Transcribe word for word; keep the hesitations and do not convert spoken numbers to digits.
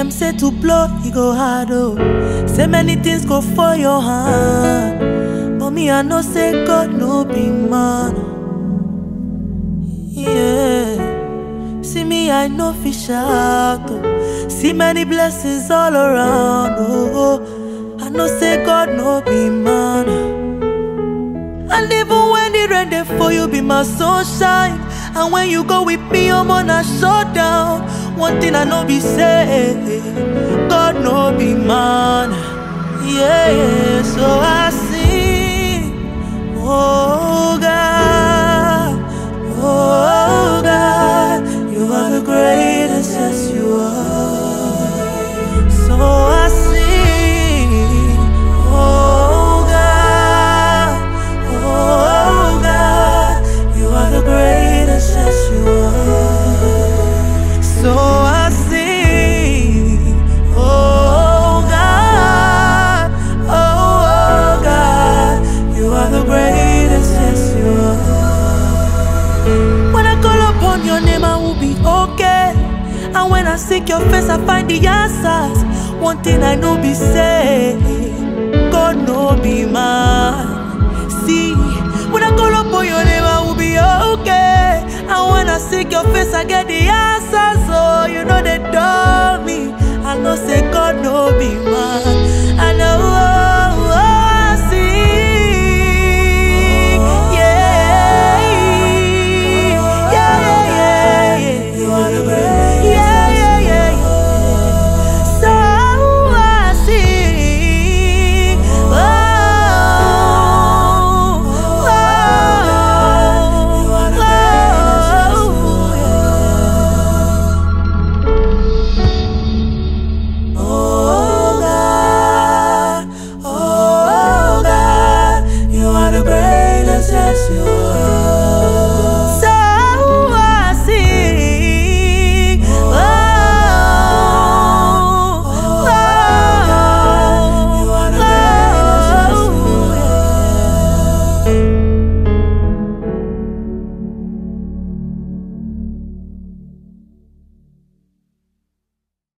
Them say to blow, you go hard, oh. Say many things go for your hand, but me I know say God no be man. Yeah, see me I know fish out, oh. See many blessings all around, oh. I know say God no be man. And even when the rain dey for you be my sunshine, and when you go with me I'm on a shutdown. One thing I know be say, God no be man. Yeah, so I sing, oh God, oh God, you are the greatest, yes you are. So I sing, oh God, oh God, you are the greatest, yes you are. So I sing, oh God, oh God, you are the greatest, yes you are. When I call upon your name I will be okay, and when I seek your face I find the answers. One thing I know be say, God no be man. See, when I call upon your name I will be okay, and when I seek your face I get the answers. So you know they told me, I know say God no be